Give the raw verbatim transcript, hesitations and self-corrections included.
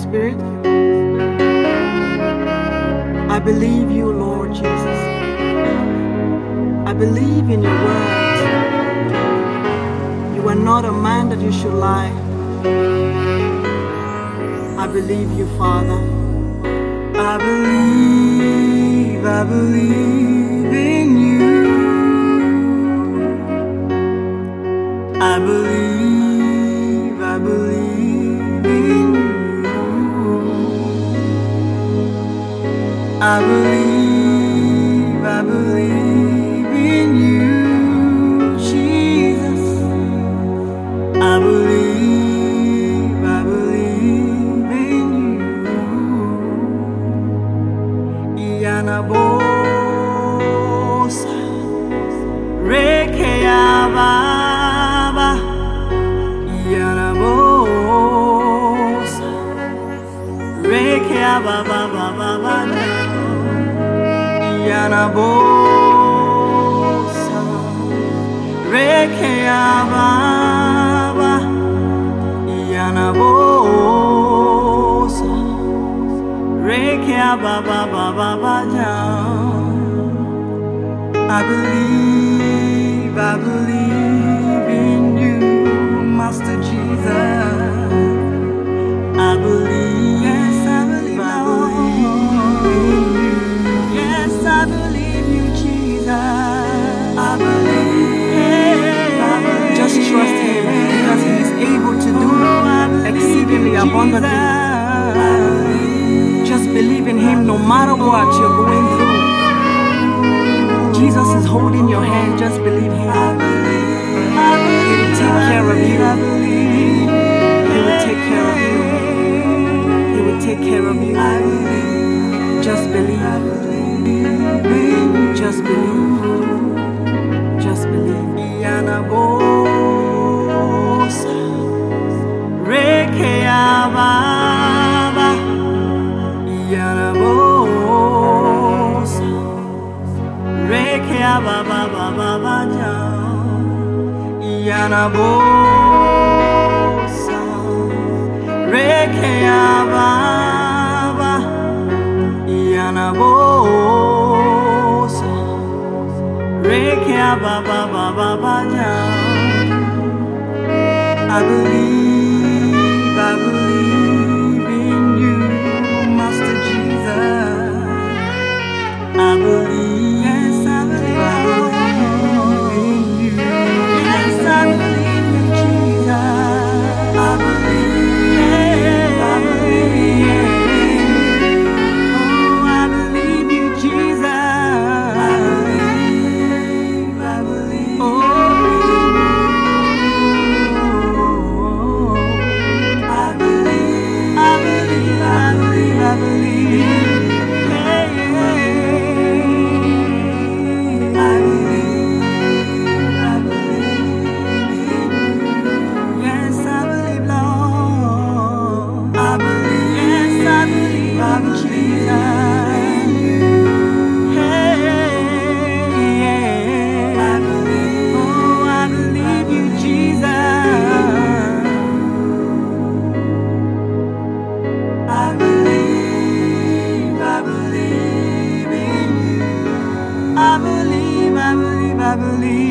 Spirit. I believe you, Lord Jesus. I believe in your word. You are not a man that you should lie. I believe you, Father. I believe, I believe in you. I believe, I believe in you. I believe, I believe in you, Jesus. I believe, I believe in you. Yanabosa, Rekeyaba. Ba ba ba ba ba Yanabosa Rekea Baba Yanabosa Rekea Baba Baba Baba. I believe, I believe in you, Master Jesus. I believe, yes, I believe, I believe in you. Yes, I believe you, Jesus. I believe, I believe. Just trust Him because He is able to do exceedingly abundantly. Just believe in Him no matter what you're going through. Jesus is holding your hand. Just believe Him. He will take care of you. He will take care of you. He will take care of you. Just believe. Just believe. Just believe. Yanabosa Rekea Baba Yanabosa Rekea Baba Baba Baba Yanabosa Rekea Baba Yanabosa Rekea Baba Baba Baba. I believe, I believe in you, Master Jesus. I believe, yes, I believe, I believe in you. Yes, I believe in Jesus. I believe, I believe. Oh, I believe you, Jesus. I believe, I believe. Oh, I believe, I believe, I believe, I believe. Yeah, yeah. I believe, I believe. Yes, I believe, Lord. I believe, yes, I believe, I believe, Jesus. Hey, yeah. I believe, oh, I believe you, Jesus. I believe, I believe in you. I believe, I believe, I believe.